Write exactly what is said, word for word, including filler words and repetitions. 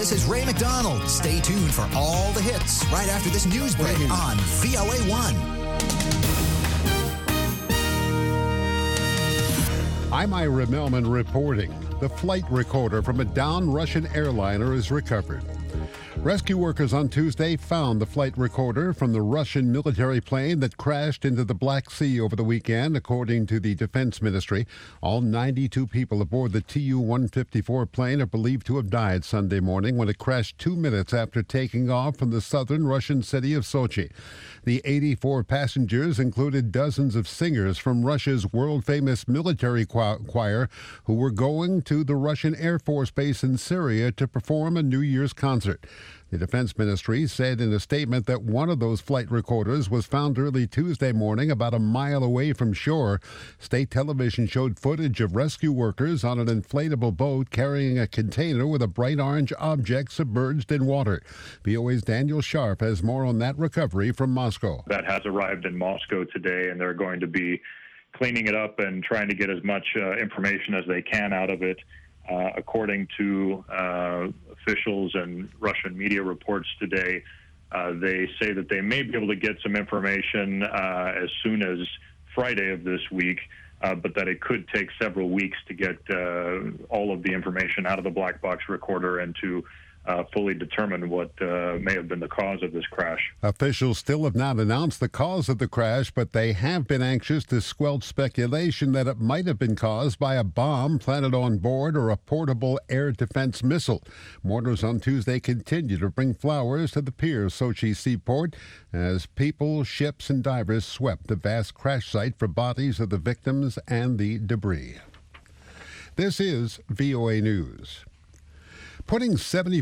This is Ray McDonald. Stay tuned for all the hits right after this news break on V O A one. I'm Ira Melman reporting. The flight recorder from a downed Russian airliner is recovered. Rescue workers on Tuesday found the flight recorder from the Russian military plane that crashed into the Black Sea over the weekend, according to the Defense Ministry. All ninety-two people aboard the T U one fifty-four plane are believed to have died Sunday morning when it crashed two minutes after taking off from the southern Russian city of Sochi. The eighty-four passengers included dozens of singers from Russia's world-famous military choir who were going to the Russian Air Force base in Syria to perform a New Year's concert. The Defense Ministry said in a statement that one of those flight recorders was found early Tuesday morning about a mile away from shore. State television showed footage of rescue workers on an inflatable boat carrying a container with a bright orange object submerged in water. V O A's Daniel Sharp has more on that recovery from Moscow. That has arrived in Moscow today, and they're going to be cleaning it up and trying to get as much uh, information as they can out of it. Uh, according to uh, officials and Russian media reports today, uh, they say that they may be able to get some information uh, as soon as Friday of this week, uh, but that it could take several weeks to get uh, all of the information out of the black box recorder and to Uh, fully determine what uh, may have been the cause of this crash. Officials still have not announced the cause of the crash, but they have been anxious to squelch speculation that it might have been caused by a bomb planted on board or a portable air defense missile. Mourners on Tuesday continue to bring flowers to the pier Sochi seaport as people, ships, and divers swept the vast crash site for bodies of the victims and the debris. This is V O A News. Putting seventy